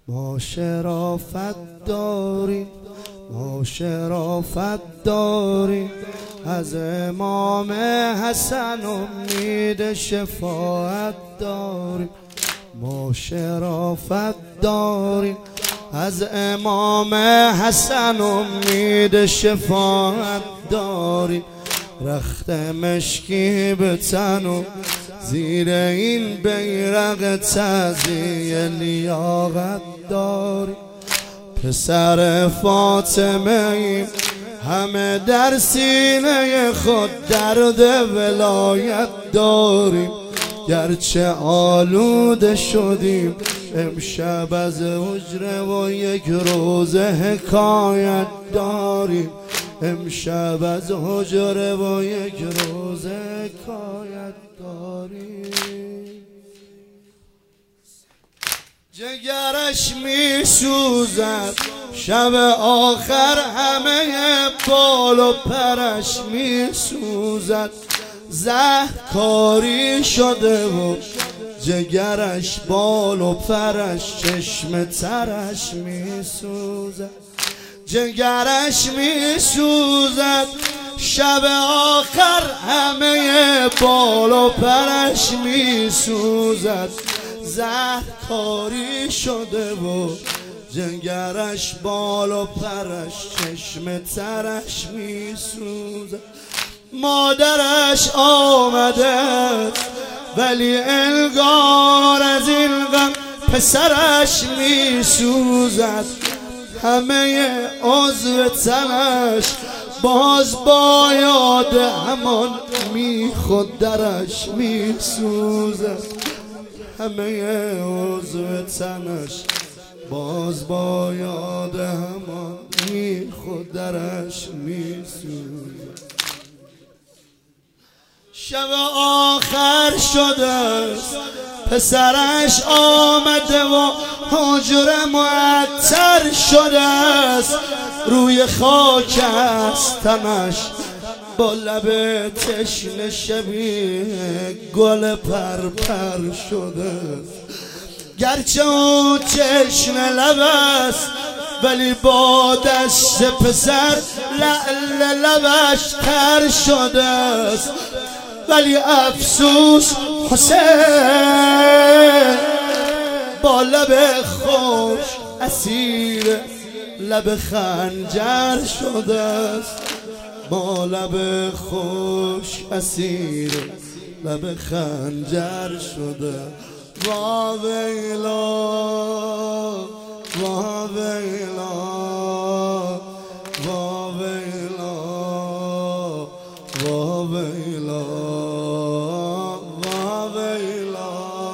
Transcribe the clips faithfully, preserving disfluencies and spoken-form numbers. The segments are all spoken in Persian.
ما شرافت داریم، ما شرافت داریم، از امام حسن امید شفاعت داریم. ما شرافت داریم، از امام حسن امید شفاعت داریم. رخت مشکی به تن و زیر این بیرق تعزیه لیاقت داریم. پسر فاطمه ایم، همه در سینه خود درد ولایت داریم. گرچه آلوده شدیم امشب از حجره و یک روزه حکایت داریم. امشب از حجره و یک روزه حکایت داریم. جگرش می سوزد شب آخر، همه بال و پرش می سوزد. زهرکاری شده و جگرش بال و پرش، چشم ترش می سوزد. جگرش می سوزد شب آخر، همه بال و پرش می سوزد. زهرکاری شده و جگرش بال و پرش، چشم ترش می سوزد. مادرش آمده ولی انگار از این غم پسرش می سوزد. همه عضو تنش باز با یاد همان می خود درش می سوزد. همه عضو تنش باز با یاد همان می خود درش می سوزد. شب آخر شده پسرش آمده و حجره معطر شده است. روی خاک است تنش با لب تشنه شبیه گل پرپر شده است. گرچه او تشنه لب است ولی با دست پسر لعل لبش تر شده است. ولی افسوس حسین با لب خوش اسیر لب خنجر شده است. با لب خوش اسیر لب خنجر شده. وا ویلا وا ویلا وا ویلا وا ویلا وا ویلا.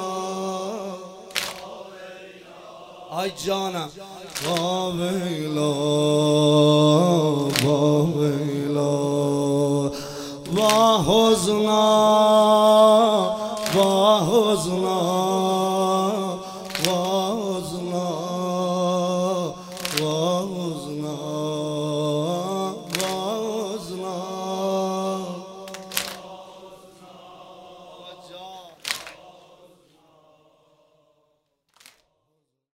آی جانم وا ویلا وا ویلا وا حزنا